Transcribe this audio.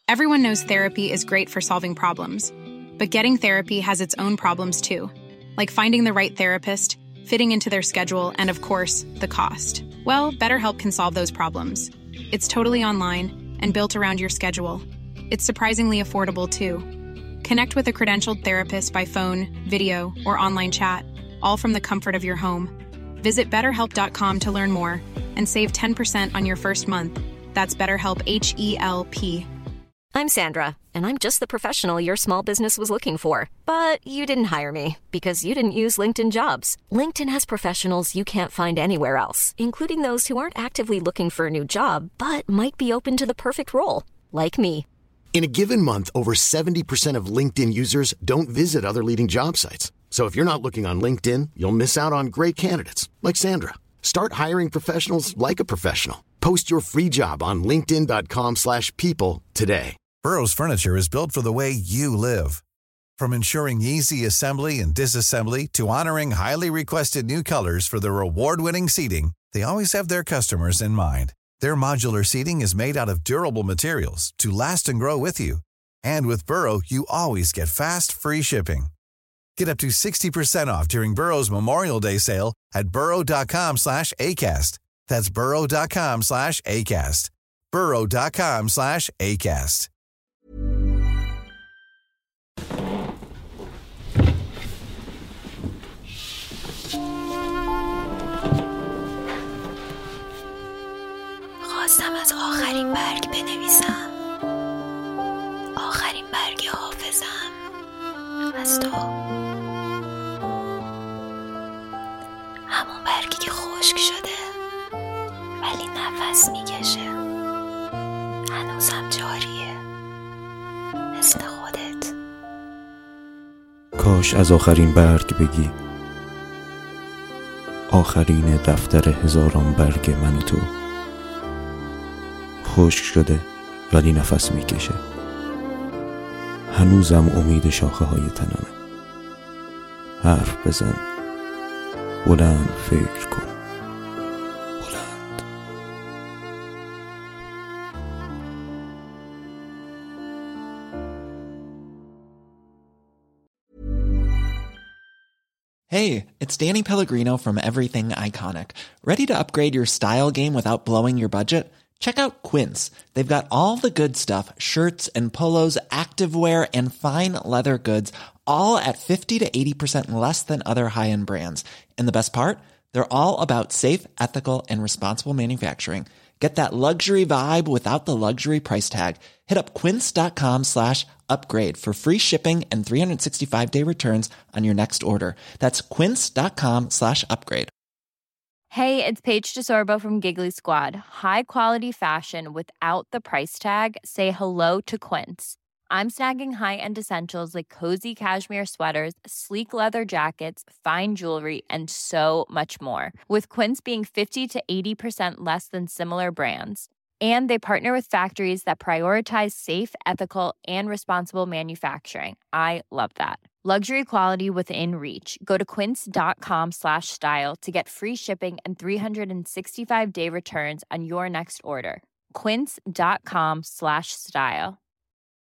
Everyone knows therapy is great for solving problems, but getting therapy has its own problems too, like finding the right therapist, fitting into their schedule, and of course, the cost. Well, BetterHelp can solve those problems. It's totally online and built around your schedule. It's surprisingly affordable too. Connect with a credentialed therapist by phone, video, or online chat, all from the comfort of your home. Visit BetterHelp.com to learn more and save 10% on your first month. That's BetterHelp, H-E-L-P. I'm Sandra, and I'm just the professional your small business was looking for. But you didn't hire me because you didn't use LinkedIn Jobs. LinkedIn has professionals you can't find anywhere else, including those who aren't actively looking for a new job, but might be open to the perfect role, like me. In a given month, over 70% of LinkedIn users don't visit other leading job sites. So if you're not looking on LinkedIn, you'll miss out on great candidates like Sandra. Start hiring professionals like a professional. Post your free job on linkedin.com/people today. Burrow's furniture is built for the way you live. From ensuring easy assembly and disassembly to honoring highly requested new colors for their award-winning seating, they always have their customers in mind. Their modular seating is made out of durable materials to last and grow with you. And with Burrow, you always get fast, free shipping. Get up to 60% off during Burrow's Memorial Day sale at burrow.com/ACAST. That's burrow.com/ACAST. burrow.com/ACAST. خواستم از آخرین برگ بنویسم، آخرین برگ حافظم از تو، همون برگی که خشک شده ولی نفس میکشه، هنوزم جاریه مثل خودت. کاش از آخرین برگ بگی، آخرین دفتر هزاران برگ من و تو. خشک شده ولی نفس میکشه، هنوزم امید شاخه های تنمه. حرف بزن، بلند فکر کن، بلند. Hey, it's Danny Pellegrino from Everything Iconic. Ready to upgrade your style game without blowing your budget? Check out Quince. They've got all the good stuff, shirts and polos, activewear, and fine leather goods, all at 50 to 80% less than other high-end brands. And the best part? They're all about safe, ethical, and responsible manufacturing. Get that luxury vibe without the luxury price tag. Hit up quince.com/upgrade for free shipping and 365-day returns on your next order. That's quince.com/upgrade. Hey, it's Paige DeSorbo from Giggly Squad. High quality fashion without the price tag. Say hello to Quince. I'm snagging high-end essentials like cozy cashmere sweaters, sleek leather jackets, fine jewelry, and so much more. With Quince being 50 to 80% less than similar brands. And they partner with factories that prioritize safe, ethical, and responsible manufacturing. I love that. Luxury quality within reach. Go to quince.com/style to get free shipping and 365-day returns on your next order. Quince.com/style.